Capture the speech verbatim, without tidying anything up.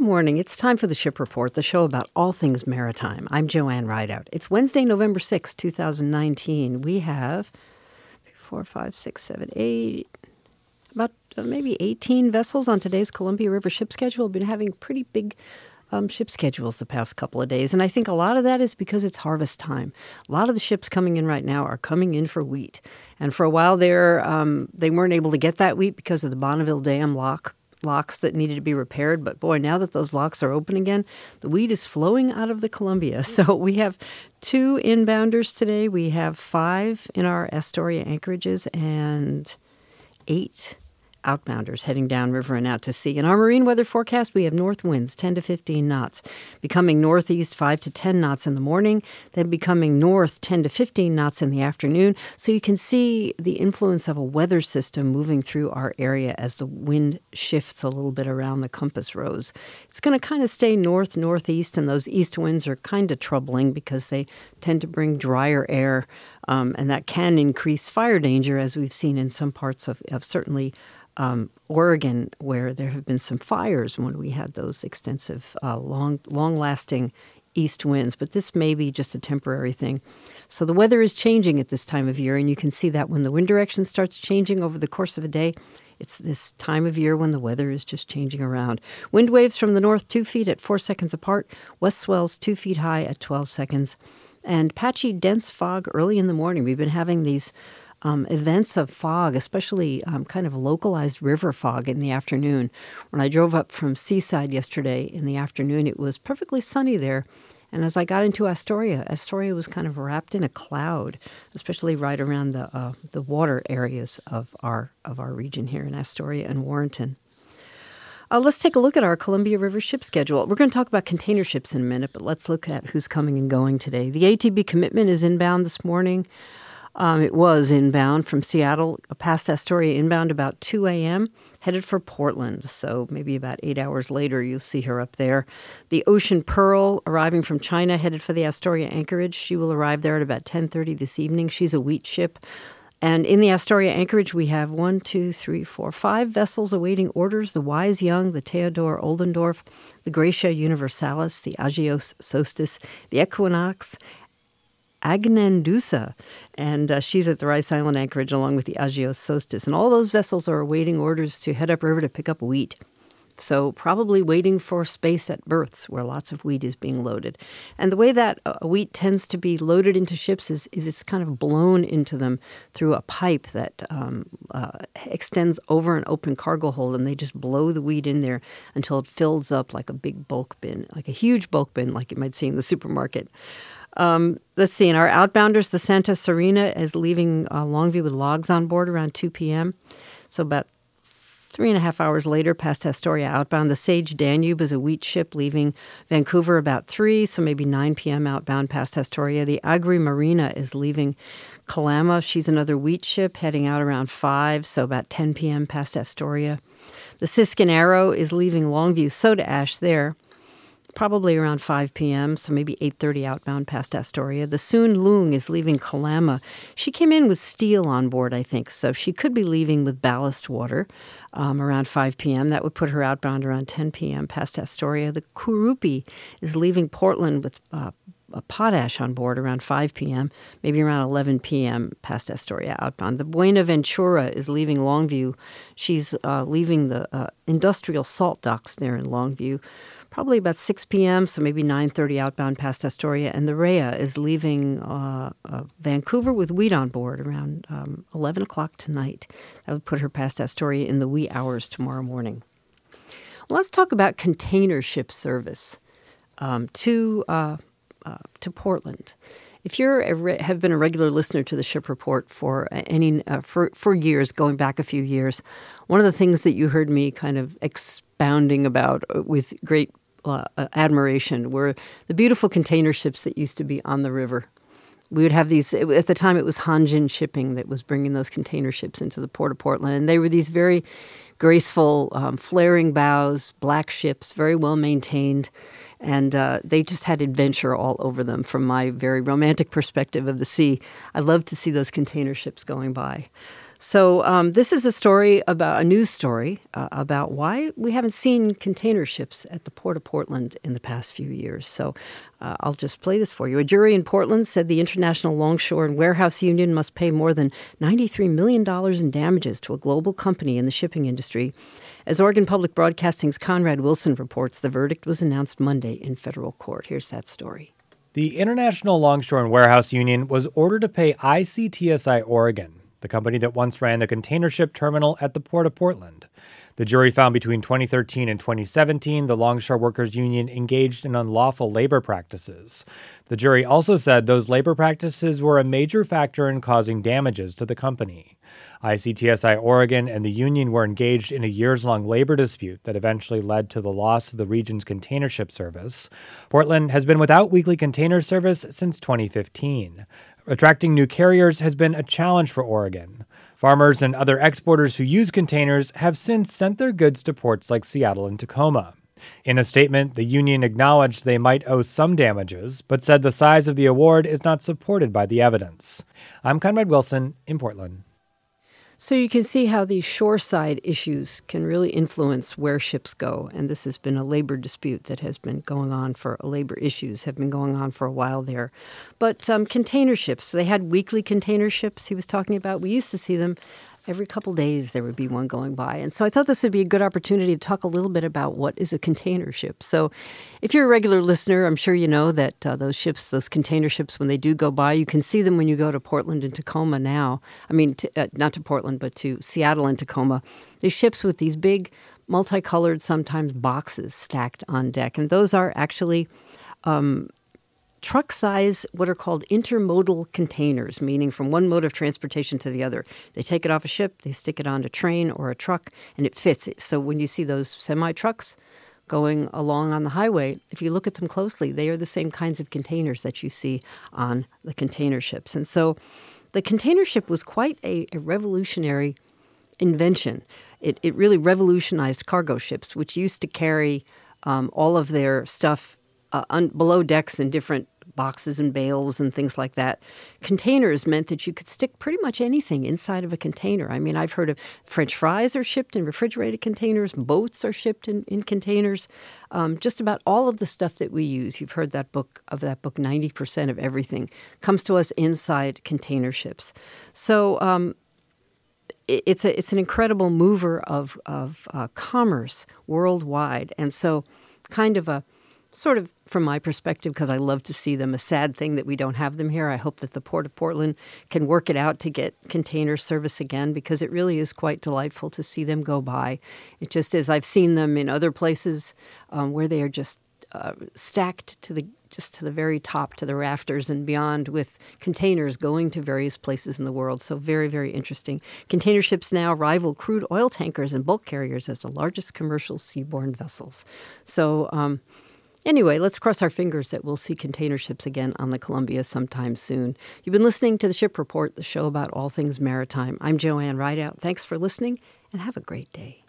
morning. It's time for the Ship Report, the show about all things maritime. I'm Joanne Rideout. It's Wednesday, November sixth, twenty nineteen. We have four, five, six, seven, eight, about uh, maybe eighteen vessels on today's Columbia River ship schedule. We've been having pretty big um, ship schedules the past couple of days, and I think a lot of that is because it's harvest time. A lot of the ships coming in right now are coming in for wheat, and for a while there, um, they weren't able to get that wheat because of the Bonneville Dam lock. locks that needed to be repaired. But boy, now that those locks are open again, the wheat is flowing out of the Columbia. So we have two inbounders today. We have five in our Astoria anchorages and eight outbounders heading downriver and out to sea. In our marine weather forecast, we have north winds ten to fifteen knots, becoming northeast five to ten knots in the morning, then becoming north ten to fifteen knots in the afternoon. So you can see the influence of a weather system moving through our area as the wind shifts a little bit around the compass rose. It's going to kind of stay north, northeast, and those east winds are kind of troubling because they tend to bring drier air, um, and that can increase fire danger, as we've seen in some parts of, of certainly Um, Oregon, where there have been some fires when we had those extensive, uh, long, long-lasting east winds. But this may be just a temporary thing. So the weather is changing at this time of year, and you can see that when the wind direction starts changing over the course of a day. It's this time of year when the weather is just changing around. Wind waves from the north, two feet at four seconds apart. West swells two feet high at twelve seconds. And patchy, dense fog early in the morning. We've been having these Um, events of fog, especially um, kind of localized river fog in the afternoon. When I drove up from Seaside yesterday in the afternoon, it was perfectly sunny there. And as I got into Astoria, Astoria was kind of wrapped in a cloud, especially right around the uh, the water areas of our of our region here in Astoria and Warrenton. Uh, let's take a look at our Columbia River ship schedule. We're going to talk about container ships in a minute, but let's look at who's coming and going today. The A T B Commitment is inbound this morning. Um, it was inbound from Seattle, past Astoria inbound about two a.m., headed for Portland. So maybe about eight hours later, you'll see her up there. The Ocean Pearl, arriving from China, headed for the Astoria anchorage. She will arrive there at about ten thirty this evening. She's a wheat ship. And in the Astoria anchorage, we have one, two, three, four, five vessels awaiting orders. The Wise Young, the Theodore Oldendorf, the Gracia Universalis, the Agios Sostis, the Equinox, Agnandusa, and uh, she's at the Rice Island anchorage along with the Agios Sostis. And all those vessels are awaiting orders to head upriver to pick up wheat. So probably waiting for space at berths where lots of wheat is being loaded. And the way that uh, wheat tends to be loaded into ships is, is it's kind of blown into them through a pipe that um, uh, extends over an open cargo hold, and they just blow the wheat in there until it fills up like a big bulk bin, like a huge bulk bin like you might see in the supermarket. Um, let's see. In our outbounders, the Santa Serena is leaving uh, Longview with logs on board around two p.m. So about three and a half hours later, past Astoria outbound. The Sage Danube is a wheat ship leaving Vancouver about three, so maybe nine p.m. outbound past Astoria. The Agri Marina is leaving Kalama. She's another wheat ship heading out around five, so about ten p.m. past Astoria. The Siskin Arrow is leaving Longview Soda Ash there, probably around five p.m., so maybe eight thirty outbound past Astoria. The Soon Lung is leaving Kalama. She came in with steel on board, I think, so she could be leaving with ballast water um, around five p.m. That would put her outbound around ten p.m. past Astoria. The Kurupi is leaving Portland with uh, a potash on board around five p.m., maybe around eleven p.m. past Astoria outbound. The Buenaventura is leaving Longview. She's uh, leaving the uh, industrial salt docks there in Longview, probably about six p.m., so maybe nine thirty outbound past Astoria. And the Rhea is leaving uh, uh, Vancouver with wheat on board around um, eleven o'clock tonight. That would put her past Astoria in the wee hours tomorrow morning. Well, let's talk about container ship service um, to uh, uh, to Portland. If you re- have been a regular listener to the Ship Report for any uh, for for years, going back a few years, one of the things that you heard me kind of expounding about with great uh, admiration were the beautiful container ships that used to be on the river. We would have these, at the time it was Hanjin Shipping that was bringing those container ships into the port of Portland, and they were these very graceful, um, flaring bows, black ships, very well maintained, and uh, they just had adventure all over them from my very romantic perspective of the sea. I love to see those container ships going by. So um, this is a story about a news story uh, about why we haven't seen container ships at the Port of Portland in the past few years. So uh, I'll just play this for you. A jury in Portland said the International Longshore and Warehouse Union must pay more than ninety-three million dollars in damages to a global company in the shipping industry. As Oregon Public Broadcasting's Conrad Wilson reports, the verdict was announced Monday in federal court. Here's that story. The International Longshore and Warehouse Union was ordered to pay I C T S I Oregon, the company that once ran the container ship terminal at the Port of Portland. The jury found between twenty thirteen and twenty seventeen, the Longshore Workers Union engaged in unlawful labor practices. The jury also said those labor practices were a major factor in causing damages to the company. I C T S I Oregon and the union were engaged in a years-long labor dispute that eventually led to the loss of the region's container ship service. Portland has been without weekly container service since twenty fifteen. Attracting new carriers has been a challenge for Oregon. Farmers and other exporters who use containers have since sent their goods to ports like Seattle and Tacoma. In a statement, the union acknowledged they might owe some damages, but said the size of the award is not supported by the evidence. I'm Conrad Wilson in Portland. So you can see how these shoreside issues can really influence where ships go. And this has been a labor dispute that has been going on for labor issues have been going on for a while there. But um, container ships, they had weekly container ships he was talking about. We used to see them every couple days. There would be one going by. And so I thought this would be a good opportunity to talk a little bit about what is a container ship. So if you're a regular listener, I'm sure you know that uh, those ships, those container ships, when they do go by, you can see them when you go to Portland and Tacoma now. I mean, to, uh, not to Portland, but to Seattle and Tacoma. These ships with these big, multicolored, sometimes boxes stacked on deck. And those are actually um, truck size, what are called intermodal containers, meaning from one mode of transportation to the other. They take it off a ship, they stick it on a train or a truck, and it fits it. So when you see those semi-trucks going along on the highway, if you look at them closely, they are the same kinds of containers that you see on the container ships. And so the container ship was quite a, a revolutionary invention. It, it really revolutionized cargo ships, which used to carry um, all of their stuff uh, un- below decks in different boxes and bales and things like that. Containers meant that you could stick pretty much anything inside of a container. I mean, I've heard of French fries are shipped in refrigerated containers, boats are shipped in, in containers, um, just about all of the stuff that we use. You've heard that book of that book, ninety percent of everything comes to us inside container ships. So um, it, it's a it's an incredible mover of, of uh, commerce worldwide. And so kind of a sort of, from my perspective, because I love to see them, a sad thing that we don't have them here. I hope that the Port of Portland can work it out to get container service again, because it really is quite delightful to see them go by. It just is. I've seen them in other places um, where they are just uh, stacked to the just to the very top, to the rafters and beyond, with containers going to various places in the world. So very, very interesting. Container ships now rival crude oil tankers and bulk carriers as the largest commercial seaborne vessels. So um Anyway, let's cross our fingers that we'll see container ships again on the Columbia sometime soon. You've been listening to The Ship Report, the show about all things maritime. I'm Joanne Rideout. Thanks for listening, and have a great day.